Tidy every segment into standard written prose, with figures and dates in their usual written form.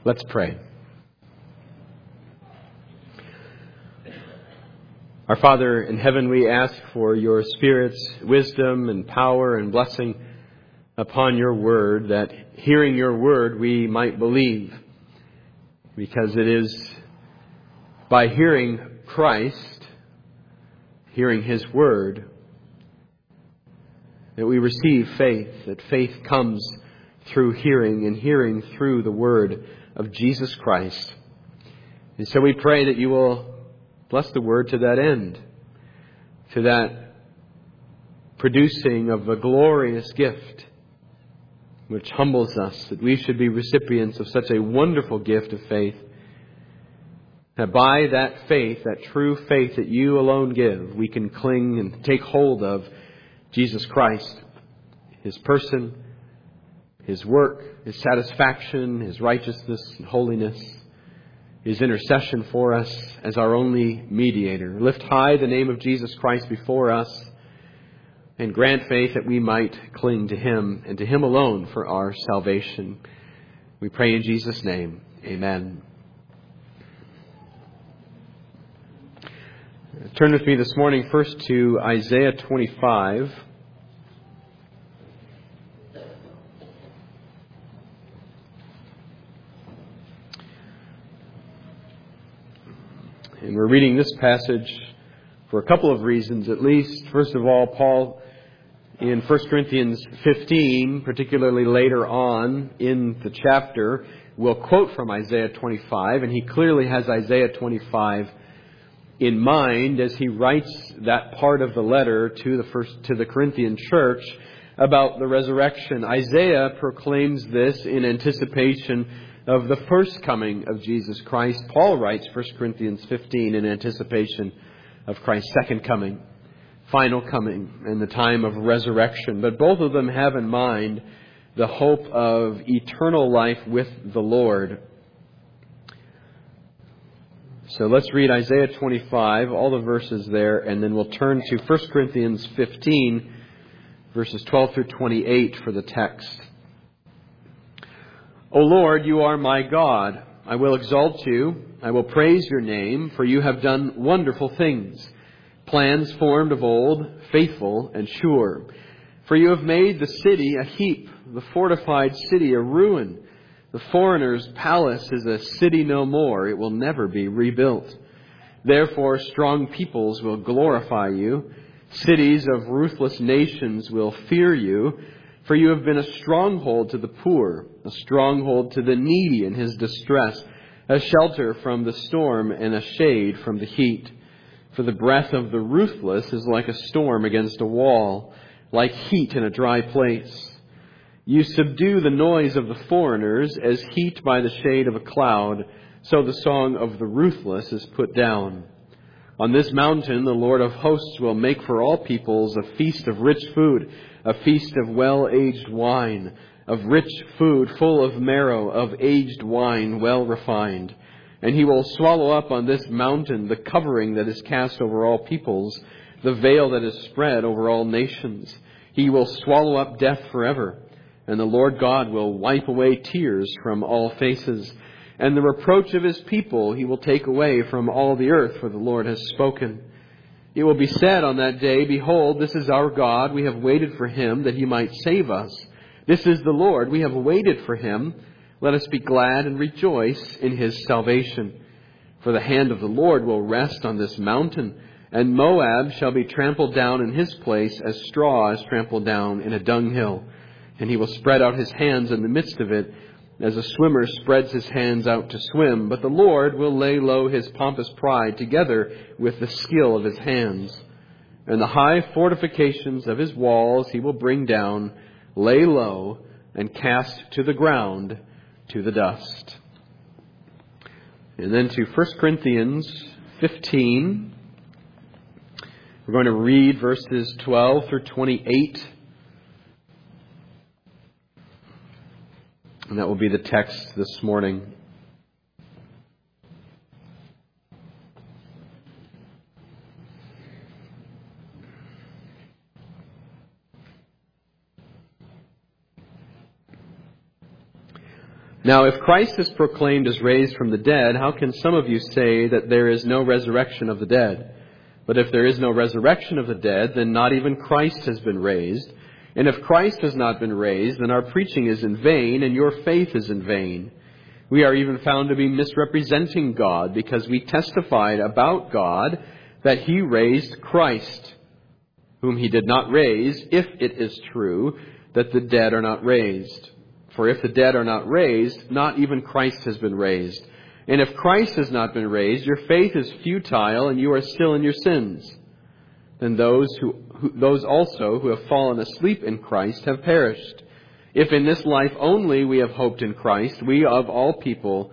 Let's pray. Our Father in heaven, we ask for your Spirit's wisdom and power and blessing upon your word, that hearing your word we might believe, because it is by hearing Christ, hearing his word, that we receive faith, that faith comes through hearing, and hearing through the word of Jesus Christ. And so we pray that you will bless the word to that end, to that producing of a glorious gift, which humbles us, that we should be recipients of such a wonderful gift of faith, that by that faith, that true faith that you alone give, we can cling and take hold of Jesus Christ, his person, his work, his satisfaction, his righteousness and holiness, his intercession for us as our only mediator. Lift high the name of Jesus Christ before us, and grant faith that we might cling to him and to him alone for our salvation. We pray in Jesus' name. Amen. Turn with me this morning first to Isaiah 25. And we're reading this passage for a couple of reasons, at least. First of all, Paul in 1 Corinthians 15, particularly later on in the chapter, will quote from Isaiah 25, and he clearly has Isaiah 25 in mind as he writes that part of the letter to the Corinthian church about the resurrection. Isaiah proclaims this in anticipation of the first coming of Jesus Christ. Paul writes 1 Corinthians 15 in anticipation of Christ's second coming, final coming, and the time of resurrection. But both of them have in mind the hope of eternal life with the Lord. So let's read Isaiah 25, all the verses there, and then we'll turn to 1 Corinthians 15, verses 12 through 28 for the text. O Lord, you are my God. I will exalt you. I will praise your name, for you have done wonderful things. Plans formed of old, faithful and sure. For you have made the city a heap, the fortified city a ruin. The foreigner's palace is a city no more. It will never be rebuilt. Therefore, strong peoples will glorify you. Cities of ruthless nations will fear you. For you have been a stronghold to the poor, a stronghold to the needy in his distress, a shelter from the storm and a shade from the heat. For the breath of the ruthless is like a storm against a wall, like heat in a dry place. You subdue the noise of the foreigners as heat by the shade of a cloud, so the song of the ruthless is put down. On this mountain the Lord of hosts will make for all peoples a feast of rich food, a feast of well-aged wine, of rich food full of marrow, of aged wine well refined. And he will swallow up on this mountain the covering that is cast over all peoples, the veil that is spread over all nations. He will swallow up death forever, and the Lord God will wipe away tears from all faces. And the reproach of his people he will take away from all the earth, for the Lord has spoken. It will be said on that day, Behold, this is our God. We have waited for him that he might save us. This is the Lord. We have waited for him. Let us be glad and rejoice in his salvation. For the hand of the Lord will rest on this mountain, and Moab shall be trampled down in his place as straw is trampled down in a dunghill. And he will spread out his hands in the midst of it, as a swimmer spreads his hands out to swim. But the Lord will lay low his pompous pride together with the skill of his hands. And the high fortifications of his walls he will bring down, lay low, and cast to the ground, to the dust. And then to 1 Corinthians 15. We're going to read verses 12 through 28. And that will be the text this morning. Now, if Christ is proclaimed as raised from the dead, how can some of you say that there is no resurrection of the dead? But if there is no resurrection of the dead, then not even Christ has been raised. And if Christ has not been raised, then our preaching is in vain, and your faith is in vain. We are even found to be misrepresenting God, because we testified about God that He raised Christ, whom He did not raise, if it is true that the dead are not raised. For if the dead are not raised, not even Christ has been raised. And if Christ has not been raised, your faith is futile, and you are still in your sins. Then those also who have fallen asleep in Christ have perished. If in this life only we have hoped in Christ, we are of all people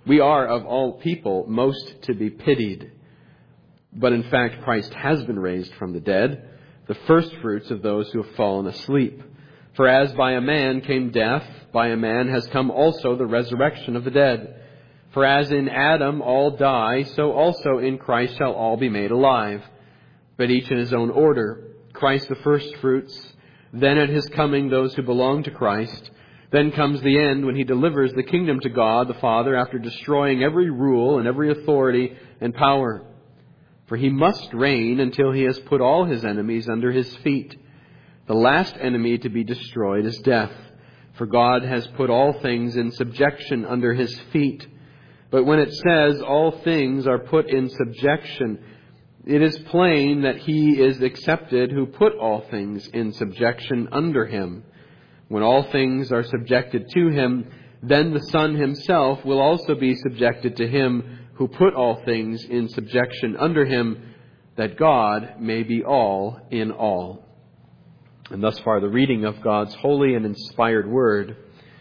most to be pitied. But in fact, Christ has been raised from the dead, the firstfruits of those who have fallen asleep. For as by a man came death, by a man has come also the resurrection of the dead. For as in Adam all die, so also in Christ shall all be made alive. But each in his own order. Christ the firstfruits, then at His coming those who belong to Christ. Then comes the end when He delivers the kingdom to God the Father after destroying every rule and every authority and power. For He must reign until He has put all His enemies under His feet. The last enemy to be destroyed is death, for God has put all things in subjection under His feet. But when it says all things are put in subjection, it is plain that He is accepted who put all things in subjection under Him. When all things are subjected to Him, then the Son Himself will also be subjected to Him who put all things in subjection under Him, that God may be all in all. And thus far the reading of God's holy and inspired Word.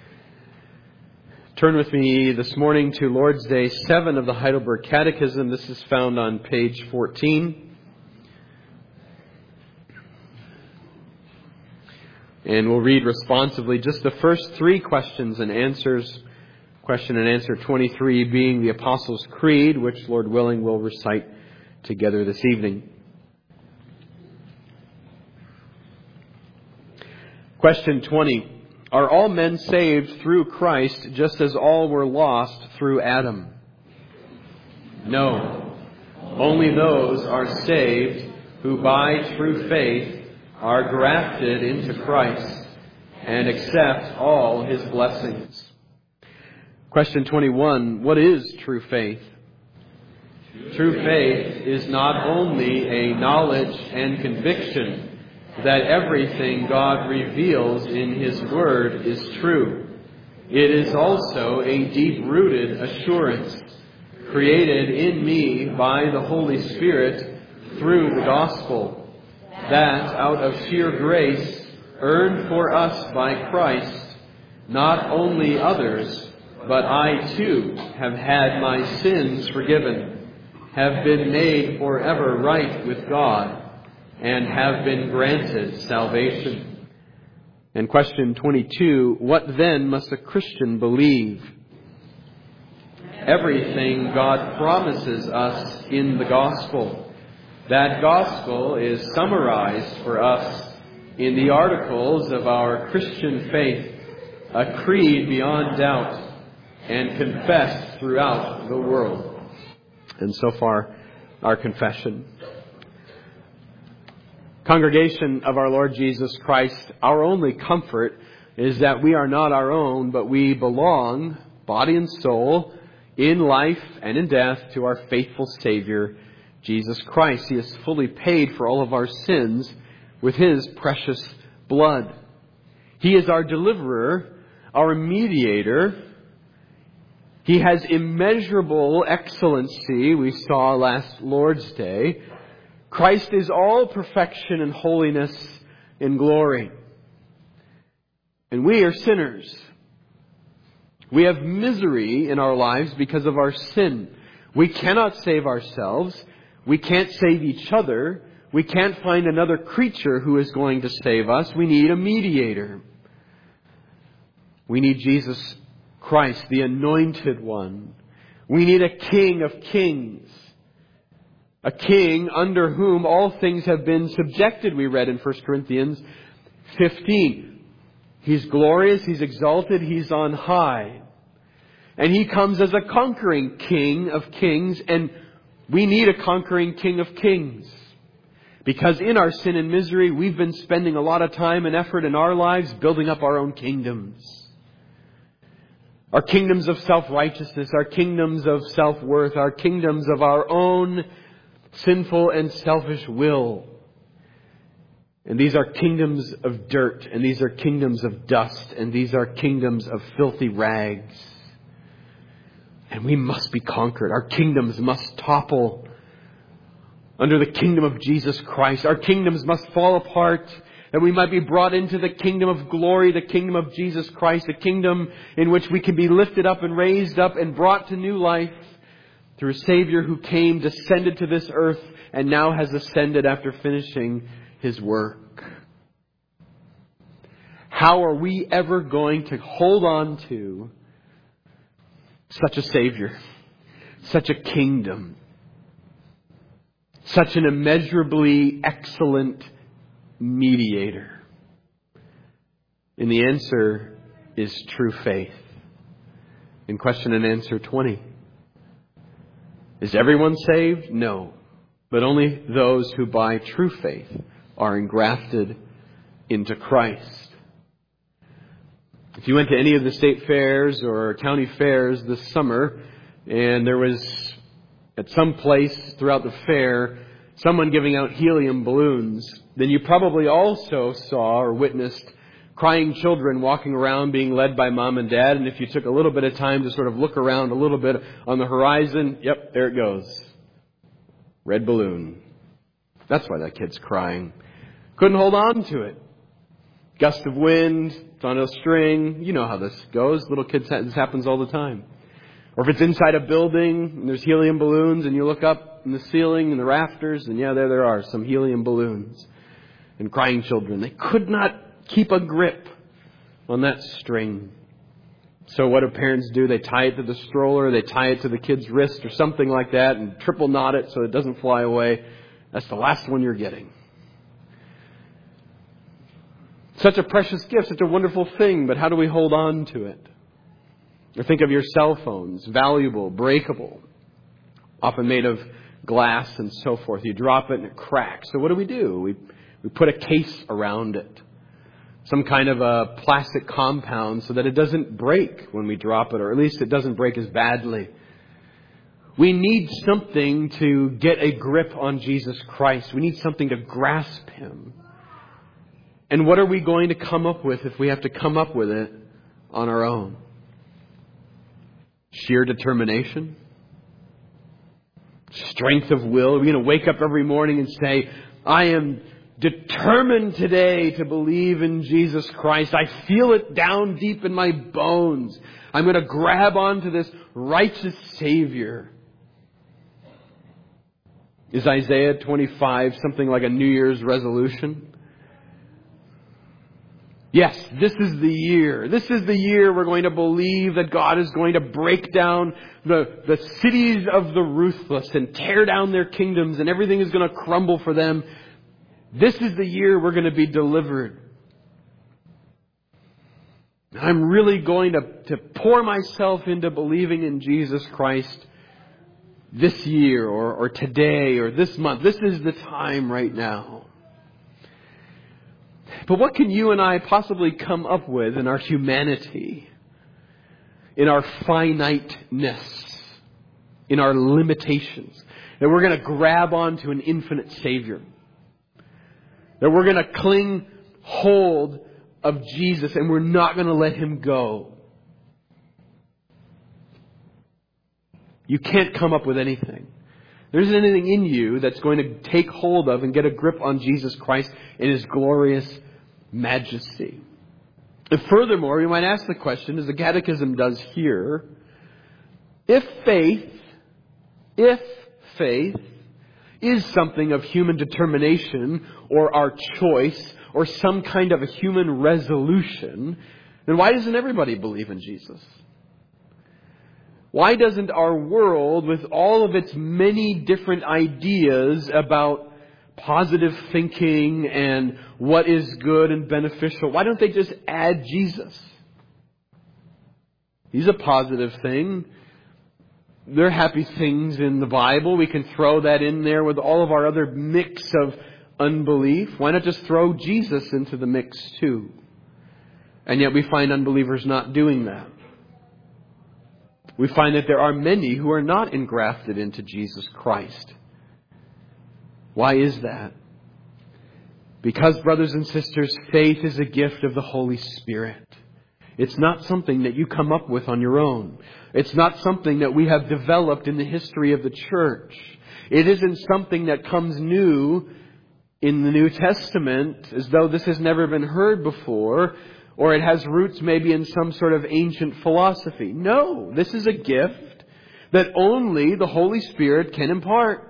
Turn with me this morning to Lord's Day 7 of the Heidelberg Catechism. This is found on page 14. And we'll read responsively just the first 3 questions and answers. Question and answer 23 being the Apostles' Creed, which, Lord willing, we'll recite together this evening. Question 20. Are all men saved through Christ just as all were lost through Adam? No. Only those are saved who by true faith are grafted into Christ and accept all His blessings. Question 21. What is true faith? True faith is not only a knowledge and conviction that everything God reveals in His Word is true. It is also a deep-rooted assurance created in me by the Holy Spirit through the gospel, that out of sheer grace earned for us by Christ, not only others, but I too have had my sins forgiven, have been made forever right with God, and have been granted salvation. And question 22, what then must a Christian believe? Everything God promises us in the gospel. That gospel is summarized for us in the articles of our Christian faith, a creed beyond doubt, and confessed throughout the world. And so far, our confession. Congregation of our Lord Jesus Christ, our only comfort is that we are not our own, but we belong, body and soul, in life and in death, to our faithful Savior, Jesus Christ. He has fully paid for all of our sins with His precious blood. He is our deliverer, our mediator. He has immeasurable excellency, we saw last Lord's Day. Christ is all perfection and holiness and glory. And we are sinners. We have misery in our lives because of our sin. We cannot save ourselves. We can't save each other. We can't find another creature who is going to save us. We need a mediator. We need Jesus Christ, the Anointed One. We need a King of Kings. A king under whom all things have been subjected, we read in 1 Corinthians 15. He's glorious, He's exalted, He's on high. And He comes as a conquering King of Kings, and we need a conquering King of Kings. Because in our sin and misery, we've been spending a lot of time and effort in our lives building up our own kingdoms. Our kingdoms of self-righteousness, our kingdoms of self-worth, our kingdoms of our own sinful and selfish will. And these are kingdoms of dirt, and these are kingdoms of dust, and these are kingdoms of filthy rags. And we must be conquered. Our kingdoms must topple under the kingdom of Jesus Christ. Our kingdoms must fall apart, that we might be brought into the kingdom of glory, the kingdom of Jesus Christ, a kingdom in which we can be lifted up and raised up and brought to new life through a Savior who came, descended to this earth, and now has ascended after finishing His work. How are we ever going to hold on to such a Savior, such a kingdom, such an immeasurably excellent mediator? And the answer is true faith. In question and answer 20. Is everyone saved? No. But only those who by true faith are engrafted into Christ. If you went to any of the state fairs or county fairs this summer, and there was at some place throughout the fair someone giving out helium balloons, then you probably also saw or witnessed crying children walking around being led by mom and dad. And if you took a little bit of time to sort of look around a little bit on the horizon, yep, there it goes. Red balloon. That's why that kid's crying. Couldn't hold on to it. Gust of wind, it's on a string. You know how this goes. Little kids, this happens all the time. Or if it's inside a building and there's helium balloons and you look up in the ceiling and the rafters, and yeah, there are some helium balloons and crying children. They could not keep a grip on that string. So what do parents do? They tie it to the stroller, they tie it to the kid's wrist or something like that and triple knot it so it doesn't fly away. That's the last one you're getting. Such a precious gift, such a wonderful thing, but how do we hold on to it? Or think of your cell phones, valuable, breakable, often made of glass and so forth. You drop it and it cracks. So what do? We put a case around it. Some kind of a plastic compound so that it doesn't break when we drop it, or at least it doesn't break as badly. We need something to get a grip on Jesus Christ. We need something to grasp Him. And what are we going to come up with if we have to come up with it on our own? Sheer determination? Strength of will? Are we going to wake up every morning and say, I am determined today to believe in Jesus Christ. I feel it down deep in my bones. I'm going to grab onto this righteous Savior. Is Isaiah 25 something like a New Year's resolution? Yes, this is the year. This is the year we're going to believe that God is going to break down the cities of the ruthless and tear down their kingdoms, and everything is going to crumble for them. This is the year we're going to be delivered. I'm really going to pour myself into believing in Jesus Christ this year or today or this month. This is the time right now. But what can you and I possibly come up with in our humanity, in our finiteness, in our limitations, that we're going to grab onto an infinite Savior? That we're going to cling hold of Jesus and we're not going to let Him go. You can't come up with anything. There isn't anything in you that's going to take hold of and get a grip on Jesus Christ in His glorious majesty. And furthermore, you might ask the question, as the Catechism does here, if faith is something of human determination or our choice or some kind of a human resolution, then why doesn't everybody believe in Jesus? Why doesn't our world, with all of its many different ideas about positive thinking and what is good and beneficial, why don't they just add Jesus? He's a positive thing. There are happy things in the Bible. We can throw that in there with all of our other mix of unbelief. Why not just throw Jesus into the mix too? And yet we find unbelievers not doing that. We find that there are many who are not engrafted into Jesus Christ. Why is that? Because, brothers and sisters, faith is a gift of the Holy Spirit. It's not something that you come up with on your own. It's not something that we have developed in the history of the church. It isn't something that comes new in the New Testament, as though this has never been heard before, or it has roots maybe in some sort of ancient philosophy. No, this is a gift that only the Holy Spirit can impart.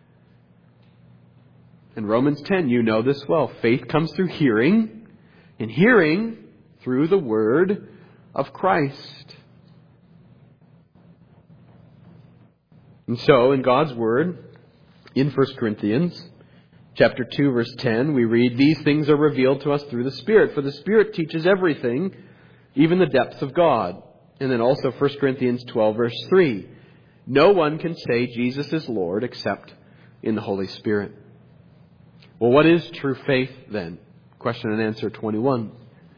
In Romans 10, you know this well. Faith comes through hearing, and hearing through the word of Christ. And so, in God's word, in 1 Corinthians chapter 2, verse 10, we read, "These things are revealed to us through the Spirit, for the Spirit teaches everything, even the depths of God." And then also 1 Corinthians 12, verse 3, "No one can say Jesus is Lord except in the Holy Spirit." Well, what is true faith then? Question and answer 21.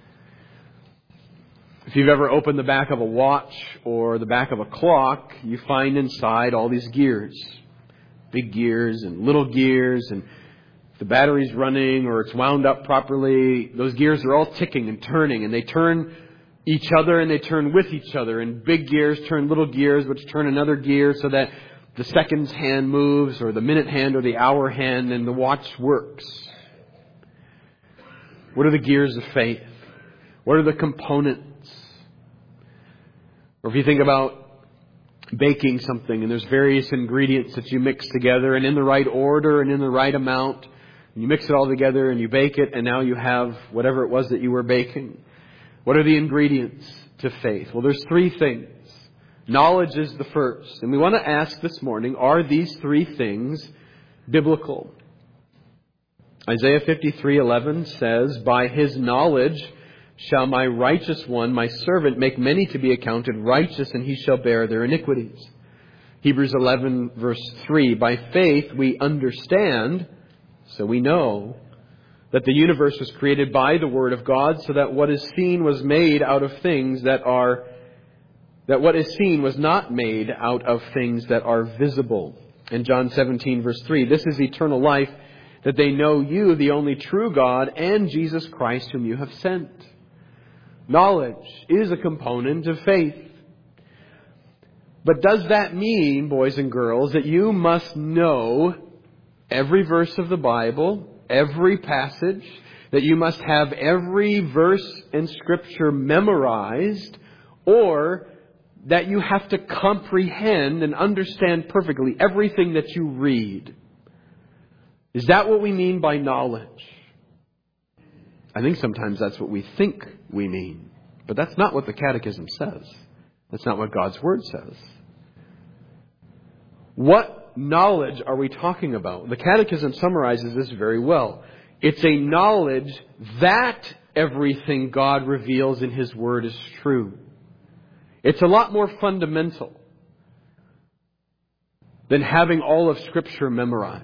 If you've ever opened the back of a watch or the back of a clock, you find inside all these gears. Big gears and little gears, and if the battery's running or it's wound up properly, those gears are all ticking and turning, and they turn each other and they turn with each other. And big gears turn little gears, which turn another gear, so that the seconds hand moves, or the minute hand, or the hour hand, and the watch works. What are the gears of faith? What are the components? Or if you think about baking something, and there's various ingredients that you mix together, and in the right order and in the right amount, and you mix it all together and you bake it, and now you have whatever it was that you were baking. What are the ingredients to faith? Well, there's three things. Knowledge is the first. And we want to ask this morning, are these three things biblical? Isaiah 53:11 says, "By his knowledge shall my righteous one, my servant, make many to be accounted righteous, and he shall bear their iniquities." Hebrews 11, verse 3, "By faith we understand," so we know, "that the universe was created by the word of God, so that what is seen was made out of things that what is seen was not made out of things that are visible." In John 17, verse 3, "This is eternal life, that they know you, the only true God, and Jesus Christ, whom you have sent." Knowledge is a component of faith. But does that mean, boys and girls, that you must know every verse of the Bible, every passage, that you must have every verse in Scripture memorized, or that you have to comprehend and understand perfectly everything that you read? Is that what we mean by knowledge? I think sometimes that's what we think we mean. But that's not what the Catechism says. That's not what God's Word says. What knowledge are we talking about? The Catechism summarizes this very well. It's a knowledge that everything God reveals in His Word is true. It's a lot more fundamental than having all of Scripture memorized.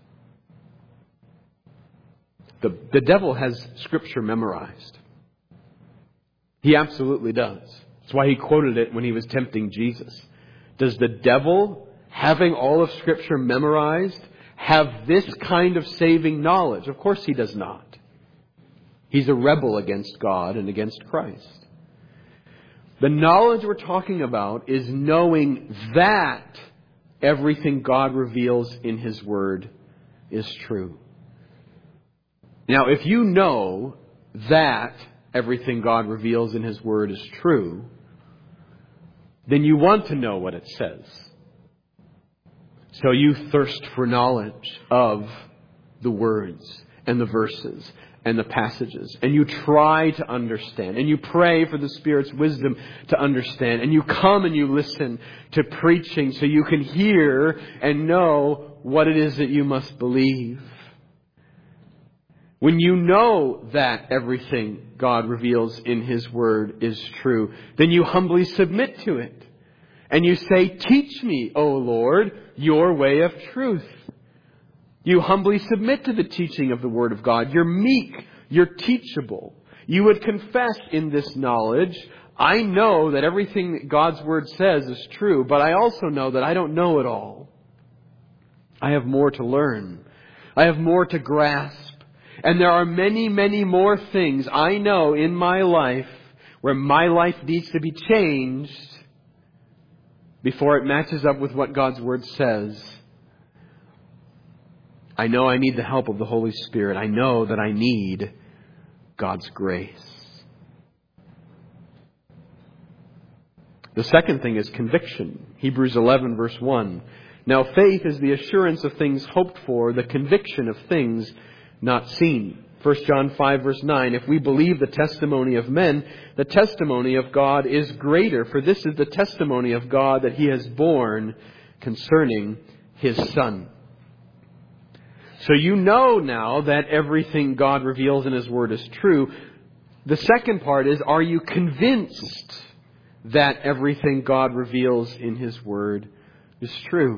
The devil has Scripture memorized. He absolutely does. That's why he quoted it when he was tempting Jesus. Does the devil, having all of Scripture memorized, have this kind of saving knowledge? Of course he does not. He's a rebel against God and against Christ. The knowledge we're talking about is knowing that everything God reveals in His Word is true. Now, if you know that everything God reveals in His Word is true, then you want to know what it says. So you thirst for knowledge of the words and the verses and the passages. And you try to understand. And you pray for the Spirit's wisdom to understand. And you come and you listen to preaching so you can hear and know what it is that you must believe. when you know that everything God reveals in His Word is true, then you humbly submit to it. And you say, "Teach me, O Lord, your way of truth." You humbly submit to the teaching of the Word of God. You're meek. You're teachable. You would confess in this knowledge, I know that everything that God's Word says is true, but I also know that I don't know it all. I have more to learn. I have more to grasp. And there are many, many more things I know in my life where my life needs to be changed before it matches up with what God's Word says. I know I need the help of the Holy Spirit. I know that I need God's grace. The second thing is conviction. Hebrews 11 verse 1. Now faith is the assurance of things hoped for, the conviction of things not seen. 1 John 5 verse 9. If we believe the testimony of men, the testimony of God is greater. For this is the testimony of God that He has borne concerning His Son. So you know now that everything God reveals in His Word is true. The second part is, are you convinced that everything God reveals in His Word is true?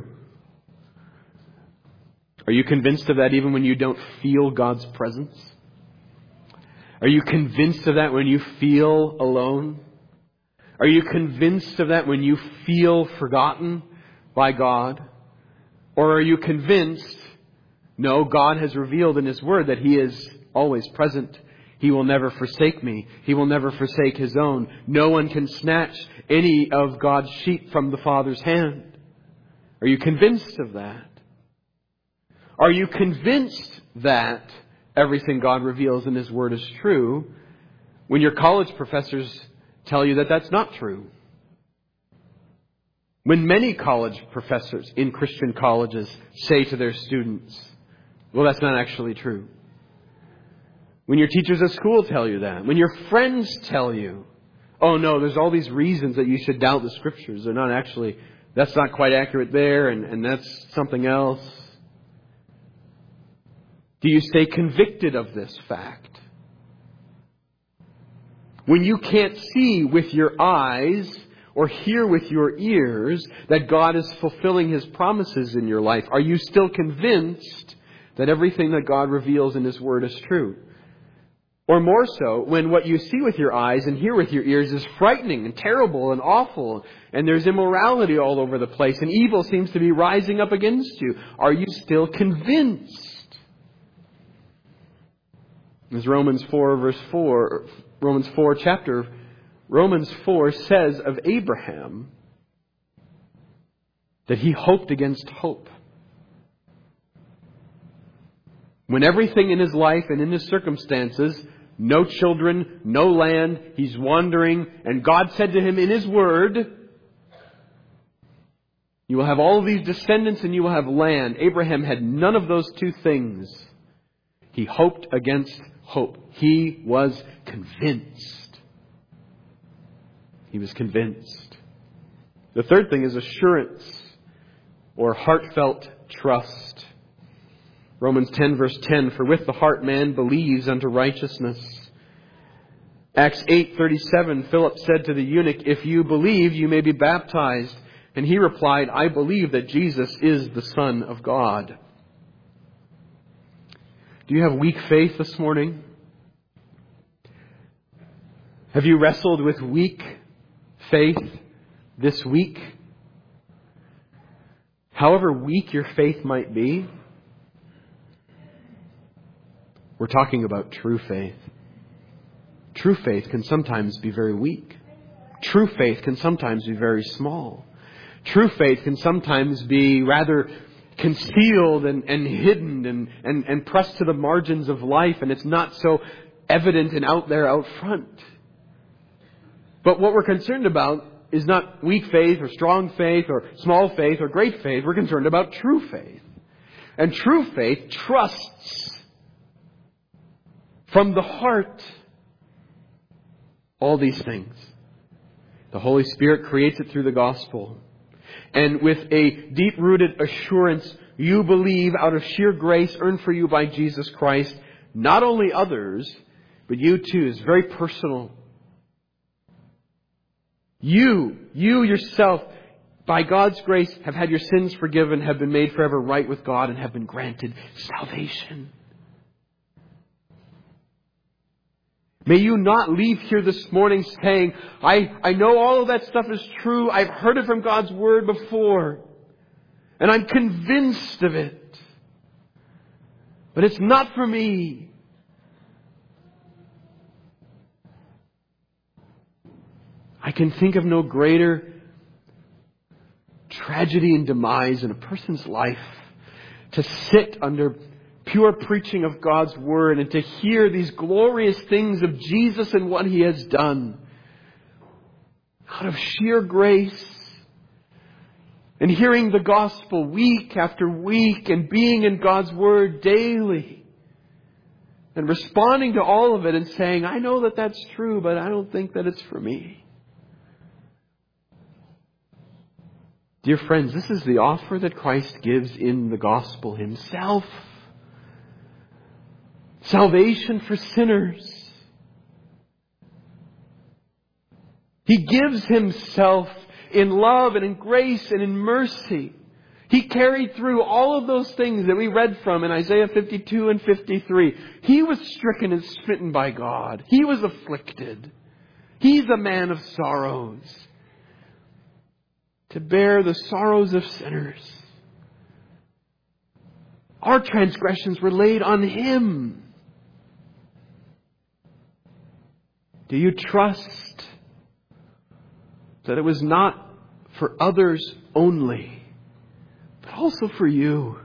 Are you convinced of that even when you don't feel God's presence? Are you convinced of that when you feel alone? Are you convinced of that when you feel forgotten by God? Or are you convinced, no, God has revealed in His Word that He is always present. He will never forsake me. He will never forsake His own. No one can snatch any of God's sheep from the Father's hand. Are you convinced of that? Are you convinced that everything God reveals in His Word is true when your college professors tell you that that's not true? When many college professors in Christian colleges say to their students, well, that's not actually true. When your teachers at school tell you that. When your friends tell you, oh no, there's all these reasons that you should doubt the Scriptures. They're not actually, that's not quite accurate there, and that's something else. Do you stay convicted of this fact? When you can't see with your eyes or hear with your ears that God is fulfilling His promises in your life, are you still convinced that everything that God reveals in His Word is true? Or more so, when what you see with your eyes and hear with your ears is frightening and terrible and awful, and there's immorality all over the place, and evil seems to be rising up against you, are you still convinced? As Romans 4 says of Abraham that he hoped against hope. When everything in his life and in his circumstances, no children, no land, he's wandering, and God said to him in His Word, you will have all of these descendants and you will have land. Abraham had none of those two things. He hoped against hope. He was convinced. He was convinced. The third thing is assurance or heartfelt trust. Romans 10 verse 10, for with the heart man believes unto righteousness. Acts 8:37, Philip said to the eunuch, if you believe, you may be baptized. And he replied, I believe that Jesus is the Son of God. Do you have weak faith this morning? Have you wrestled with weak faith this week? However weak your faith might be, we're talking about true faith. True faith can sometimes be very weak. True faith can sometimes be very small. True faith can sometimes be rather concealed and hidden and pressed to the margins of life, and it's not so evident and out there out front. But what we're concerned about is not weak faith or strong faith or small faith or great faith. We're concerned about true faith. And true faith trusts from the heart all these things. The Holy Spirit creates it through the gospel. And with a deep-rooted assurance, you believe out of sheer grace earned for you by Jesus Christ, not only others, but you too. It's very personal. You yourself, by God's grace, have had your sins forgiven, have been made forever right with God, and have been granted salvation. May you not leave here this morning saying, I know all of that stuff is true. I've heard it from God's Word before. And I'm convinced of it. But it's not for me. I can think of no greater tragedy and demise in a person's life to sit under pure preaching of God's Word and to hear these glorious things of Jesus and what He has done out of sheer grace, and hearing the gospel week after week and being in God's Word daily and responding to all of it and saying, I know that that's true, but I don't think that it's for me. Dear friends, this is the offer that Christ gives in the gospel Himself. Salvation for sinners. He gives Himself in love and in grace and in mercy. He carried through all of those things that we read from in Isaiah 52 and 53. He was stricken and smitten by God. He was afflicted. He's a man of sorrows, to bear the sorrows of sinners. Our transgressions were laid on Him. Do you trust that it was not for others only, but also for you?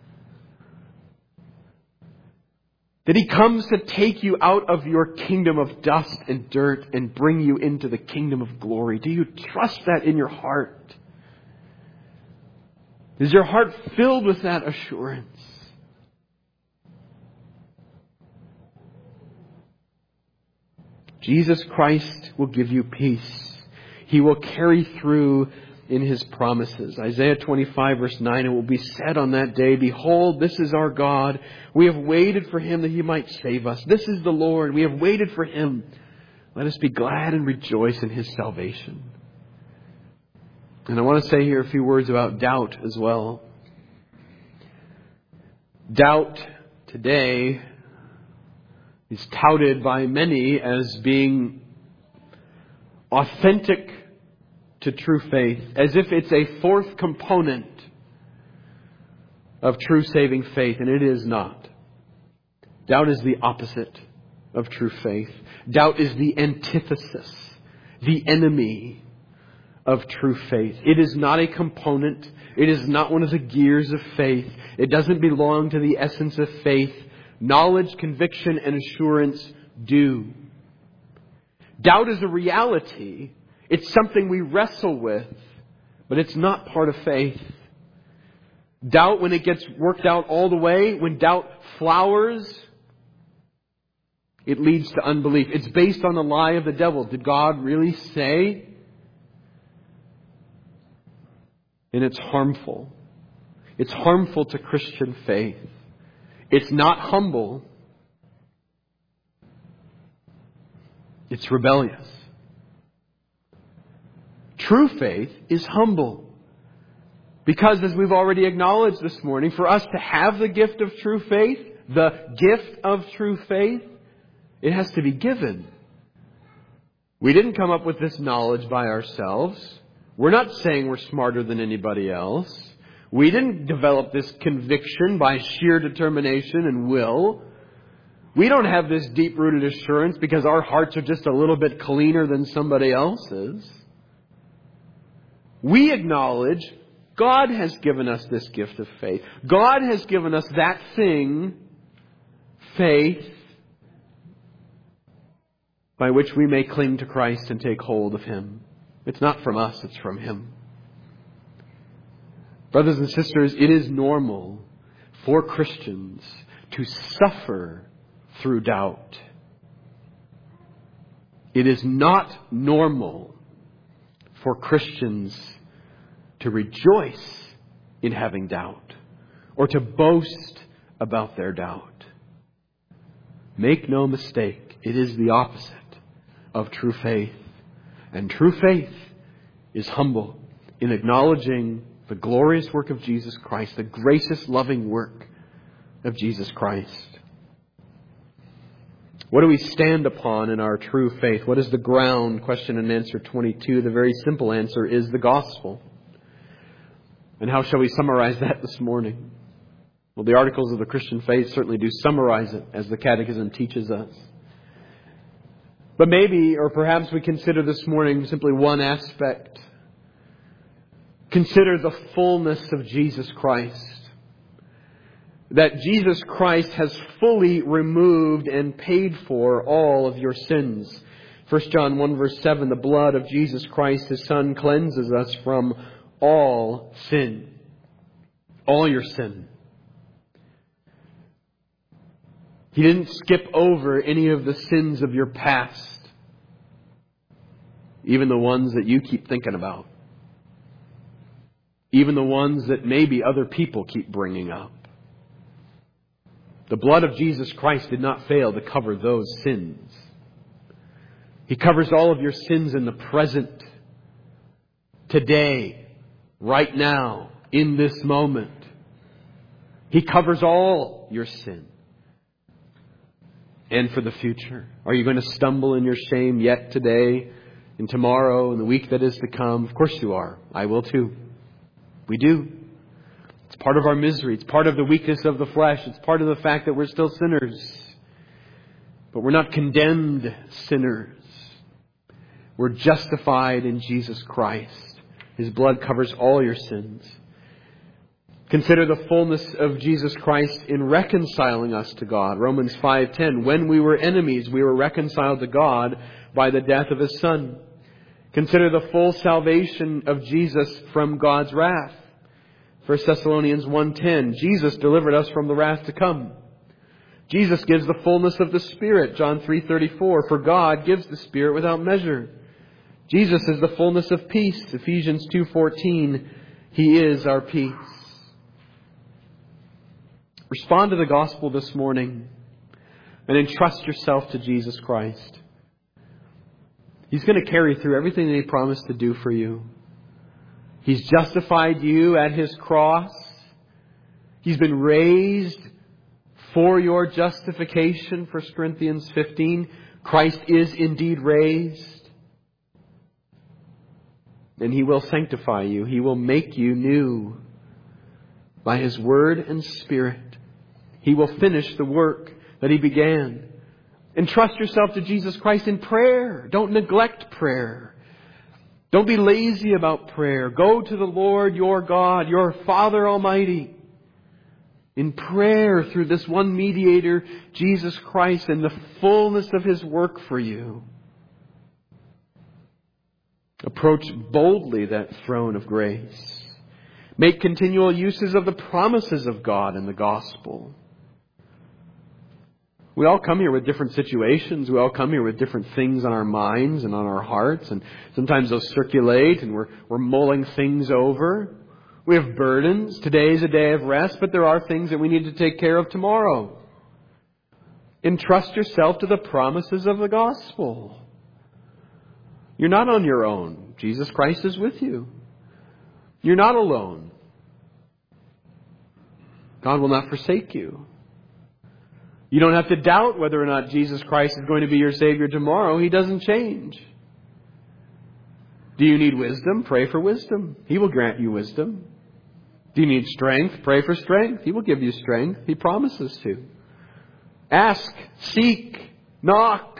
That He comes to take you out of your kingdom of dust and dirt and bring you into the kingdom of glory. Do you trust that in your heart? Is your heart filled with that assurance? Jesus Christ will give you peace. He will carry through in His promises. Isaiah 25 verse 9, it will be said on that day, Behold, this is our God. We have waited for Him that He might save us. This is the Lord. We have waited for Him. Let us be glad and rejoice in His salvation. And I want to say here a few words about doubt as well. Doubt today is touted by many as being authentic to true faith, as if it's a fourth component of true saving faith, and it is not. Doubt is the opposite of true faith. Doubt is the antithesis, the enemy of true faith. It is not a component. It is not one of the gears of faith. It doesn't belong to the essence of faith. Knowledge, conviction, and assurance do. Doubt is a reality. It's something we wrestle with, but it's not part of faith. Doubt, when it gets worked out all the way, when doubt flowers, it leads to unbelief. It's based on the lie of the devil. Did God really say? And it's harmful. It's harmful to Christian faith. It's not humble. It's rebellious. True faith is humble. Because, as we've already acknowledged this morning, for us to have the gift of true faith, it has to be given. We didn't come up with this knowledge by ourselves. We're not saying we're smarter than anybody else. We didn't develop this conviction by sheer determination and will. We don't have this deep-rooted assurance because our hearts are just a little bit cleaner than somebody else's. We acknowledge God has given us this gift of faith. God has given us that thing, faith, by which we may cling to Christ and take hold of Him. It's not from us, it's from Him. Brothers and sisters, it is normal for Christians to suffer through doubt. It is not normal for Christians to rejoice in having doubt or to boast about their doubt. Make no mistake, it is the opposite of true faith. And true faith is humble in acknowledging the glorious work of Jesus Christ, the gracious, loving work of Jesus Christ. What do we stand upon in our true faith? What is the ground? Question and answer 22. The very simple answer is the gospel. And how shall we summarize that this morning? Well, the Articles of the Christian Faith certainly do summarize it, as the Catechism teaches us. But maybe, or perhaps we consider this morning simply one aspect. Consider the fullness of Jesus Christ. That Jesus Christ has fully removed and paid for all of your sins. 1 John 1 verse 7, the blood of Jesus Christ, His Son, cleanses us from all sin. All your sin. He didn't skip over any of the sins of your past. Even the ones that you keep thinking about. Even the ones that maybe other people keep bringing up. The blood of Jesus Christ did not fail to cover those sins. He covers all of your sins in the present. Today. Right now. In this moment. He covers all your sin. And for the future. Are you going to stumble in your shame yet today and tomorrow and the week that is to come? Of course you are. I will too. We do. It's part of our misery. It's part of the weakness of the flesh. It's part of the fact that we're still sinners. But we're not condemned sinners. We're justified in Jesus Christ. His blood covers all your sins. Consider the fullness of Jesus Christ in reconciling us to God. Romans 5:10. When we were enemies, we were reconciled to God by the death of His Son. Consider the full salvation of Jesus from God's wrath. 1 Thessalonians 1:10. Jesus delivered us from the wrath to come. Jesus gives the fullness of the Spirit. John 3:34. For God gives the Spirit without measure. Jesus is the fullness of peace. Ephesians 2:14. He is our peace. Respond to the gospel this morning and entrust yourself to Jesus Christ. He's going to carry through everything that He promised to do for you. He's justified you at His cross. He's been raised for your justification. 1 Corinthians 15. Christ is indeed raised. And He will sanctify you. He will make you new by His Word and Spirit. He will finish the work that He began. Entrust yourself to Jesus Christ in prayer. Don't neglect prayer. Don't be lazy about prayer. Go to the Lord your God, your Father Almighty, in prayer through this one mediator, Jesus Christ, and the fullness of His work for you. Approach boldly that throne of grace. Make continual uses of the promises of God in the gospel. We all come here with different situations. We all come here with different things on our minds and on our hearts. And sometimes those circulate and we're mulling things over. We have burdens. Today is a day of rest, but there are things that we need to take care of tomorrow. Entrust yourself to the promises of the gospel. You're not on your own. Jesus Christ is with you. You're not alone. God will not forsake you. You don't have to doubt whether or not Jesus Christ is going to be your Savior tomorrow. He doesn't change. Do you need wisdom? Pray for wisdom. He will grant you wisdom. Do you need strength? Pray for strength. He will give you strength. He promises to. Ask, seek, knock.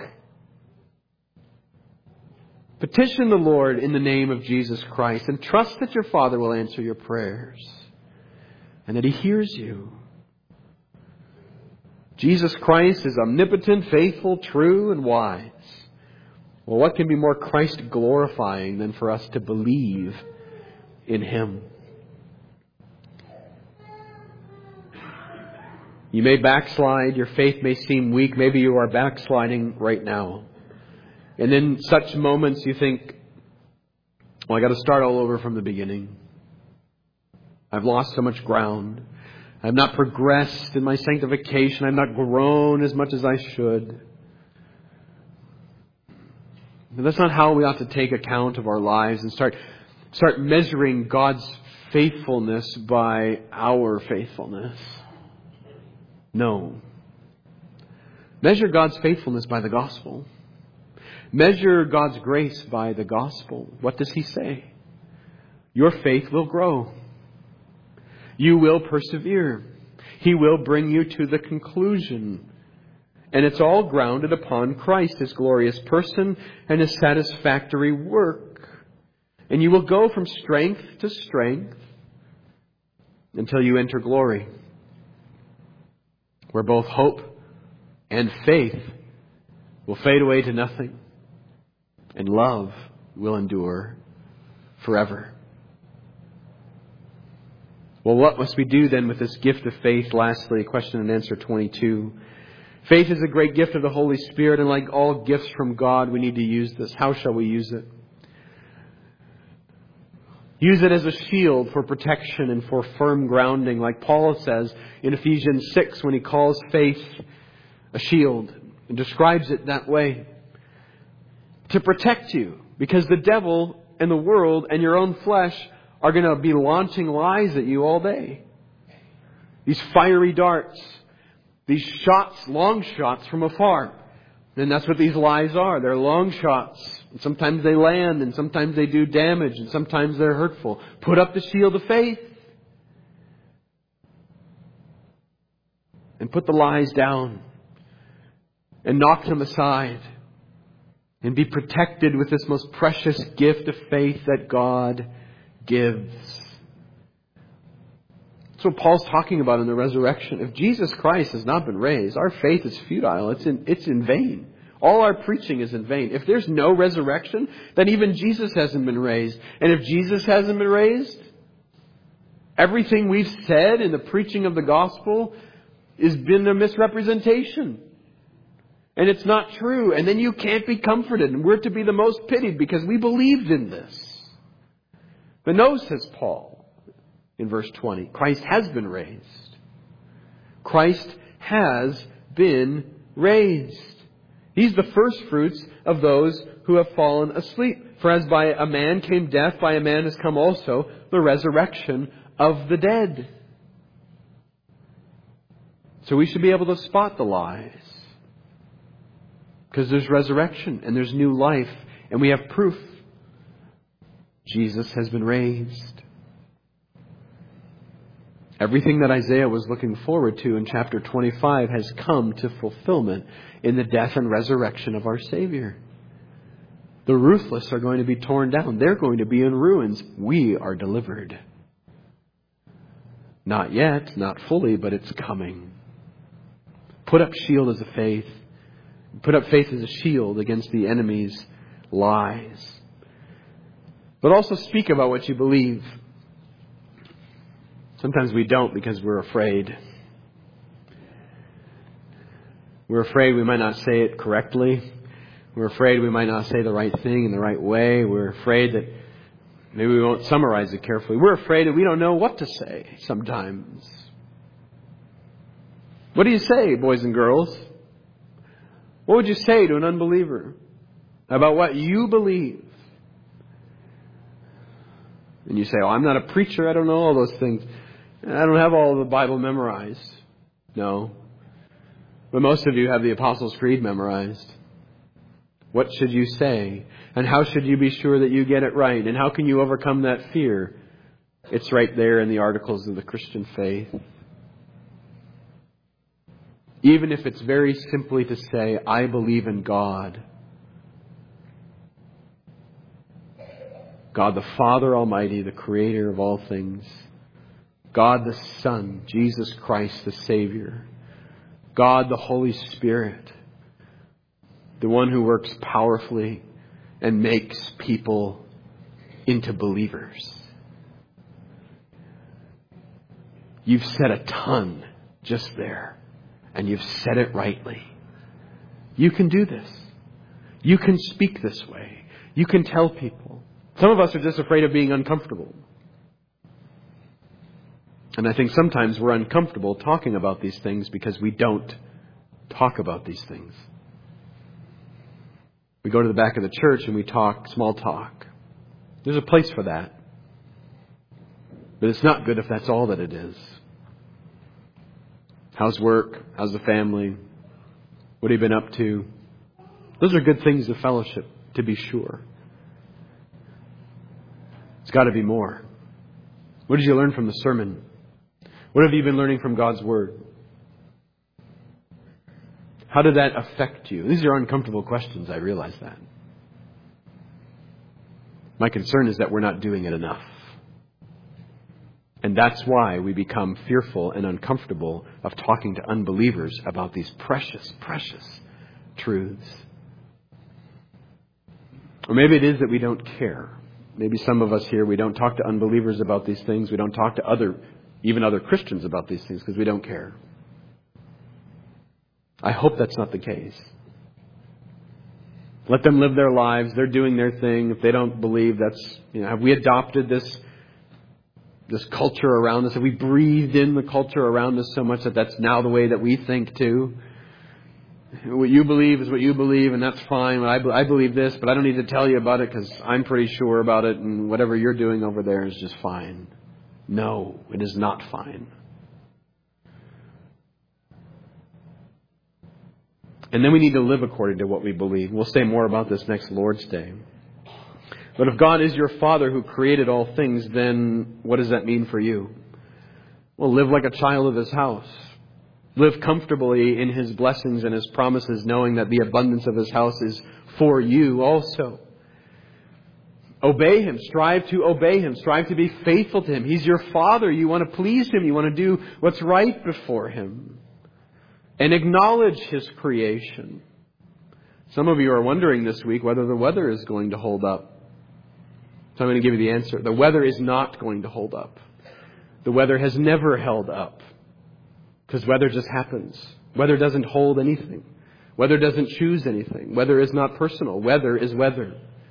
Petition the Lord in the name of Jesus Christ and trust that your Father will answer your prayers and that He hears you. Jesus Christ is omnipotent, faithful, true, and wise. Well, what can be more Christ glorifying than for us to believe in Him? You may backslide. Your faith may seem weak. Maybe you are backsliding right now. And in such moments you think, well, I got to start all over from the beginning. I've lost so much ground. I have not progressed in my sanctification. I have not grown as much as I should. But that's not how we ought to take account of our lives and start measuring God's faithfulness by our faithfulness. No. Measure God's faithfulness by the gospel. Measure God's grace by the gospel. What does He say? Your faith will grow. You will persevere. He will bring you to the conclusion. And it's all grounded upon Christ, His glorious person, and His satisfactory work. And you will go from strength to strength until you enter glory, where both hope and faith will fade away to nothing, and love will endure forever. Well, what must we do then with this gift of faith? Lastly, question and answer 22. Faith is a great gift of the Holy Spirit, and like all gifts from God, we need to use this. How shall we use it? Use it as a shield for protection and for firm grounding, like Paul says in Ephesians 6 when he calls faith a shield and describes it that way. To protect you, because the devil and the world and your own flesh are going to be launching lies at you all day. These fiery darts, these shots, long shots from afar. And that's what these lies are. They're long shots. And sometimes they land, and sometimes they do damage, and sometimes they're hurtful. Put up the shield of faith. And put the lies down. And knock them aside. And be protected with this most precious gift of faith that God gives. That's what Paul's talking about in the resurrection. If Jesus Christ has not been raised, our faith is futile. It's in vain. All our preaching is in vain. If there's no resurrection, then even Jesus hasn't been raised. And if Jesus hasn't been raised, everything we've said in the preaching of the gospel has been a misrepresentation. And it's not true. And then you can't be comforted. And we're to be the most pitied because we believed in this. But no, says Paul in verse 20, Christ has been raised. Christ has been raised. He's the first fruits of those who have fallen asleep. For as by a man came death, by a man has come also the resurrection of the dead. So we should be able to spot the lies. Because there's resurrection and there's new life. And we have proof. Jesus has been raised. Everything that Isaiah was looking forward to in chapter 25 has come to fulfillment in the death and resurrection of our Savior. The ruthless are going to be torn down. They're going to be in ruins. We are delivered. Not yet, not fully, but it's coming. Put up shield as a faith. Put up faith as a shield against the enemy's lies. But also speak about what you believe. Sometimes we don't because we're afraid. We're afraid we might not say it correctly. We're afraid we might not say the right thing in the right way. We're afraid that maybe we won't summarize it carefully. We're afraid that we don't know what to say sometimes. What do you say, boys and girls? What would you say to an unbeliever about what you believe? And you say, oh, I'm not a preacher. I don't know all those things. I don't have all the Bible memorized. No. But most of you have the Apostles' Creed memorized. What should you say? And how should you be sure that you get it right? And how can you overcome that fear? It's right there in the articles of the Christian faith. Even if it's very simply to say, I believe in God. God the Father Almighty, the Creator of all things. God the Son, Jesus Christ the Savior. God the Holy Spirit, the one who works powerfully and makes people into believers. You've said a ton just there, and you've said it rightly. You can do this. You can speak this way. You can tell people. Some of us are just afraid of being uncomfortable. And I think sometimes we're uncomfortable talking about these things because we don't talk about these things. We go to the back of the church and we talk small talk. There's a place for that. But it's not good if that's all that it is. How's work? How's the family? What have you been up to? Those are good things of fellowship, to be sure. It's got to be more. What did you learn from the sermon? What have you been learning from God's Word? How did that affect you? These are uncomfortable questions, I realize that. My concern is that we're not doing it enough. And that's why we become fearful and uncomfortable of talking to unbelievers about these precious, precious truths. Or maybe it is that we don't care. Maybe some of us here, we don't talk to unbelievers about these things. We don't talk to even other Christians about these things because we don't care. I hope that's not the case. Let them live their lives. They're doing their thing. If they don't believe, have we adopted this culture around us? Have we breathed in the culture around us so much that that's now the way that we think too? What you believe is what you believe, and that's fine. I believe this, but I don't need to tell you about it because I'm pretty sure about it, and whatever you're doing over there is just fine. No, it is not fine. And then we need to live according to what we believe. We'll say more about this next Lord's Day. But if God is your Father who created all things, then what does that mean for you? Well, live like a child of His house. Live comfortably in His blessings and His promises, knowing that the abundance of His house is for you also. Obey Him. Strive to obey Him. Strive to be faithful to Him. He's your Father. You want to please Him. You want to do what's right before Him. And acknowledge His creation. Some of you are wondering this week whether the weather is going to hold up. So I'm going to give you the answer. The weather is not going to hold up. The weather has never held up. Because weather just happens. Weather doesn't hold anything. Weather doesn't choose anything. Weather is not personal. Weather is weather.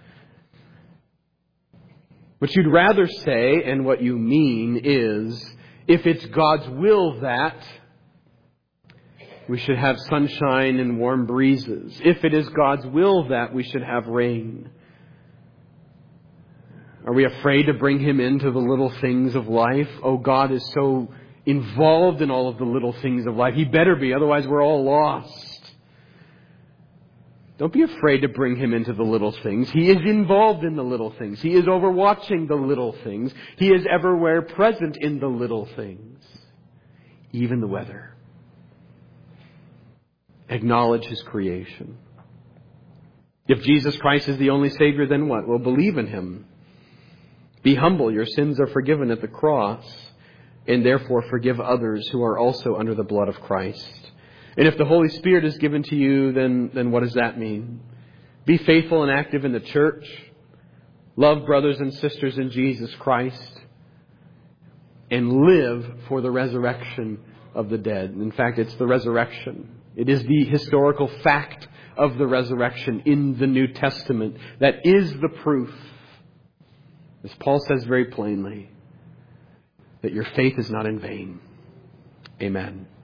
What you'd rather say and what you mean is, if it's God's will that we should have sunshine and warm breezes. If it is God's will that we should have rain. Are we afraid to bring Him into the little things of life? Oh, God is so involved in all of the little things of life. He better be, otherwise we're all lost. Don't be afraid to bring Him into the little things. He is involved in the little things. He is overwatching the little things. He is everywhere present in the little things. Even the weather. Acknowledge His creation. If Jesus Christ is the only Savior, then what? Well, believe in Him. Be humble. Your sins are forgiven at the cross. And therefore forgive others who are also under the blood of Christ. And if the Holy Spirit is given to you, then what does that mean? Be faithful and active in the church. Love brothers and sisters in Jesus Christ. And live for the resurrection of the dead. In fact, it's the resurrection. It is the historical fact of the resurrection in the New Testament that is the proof, as Paul says very plainly, that your faith is not in vain. Amen.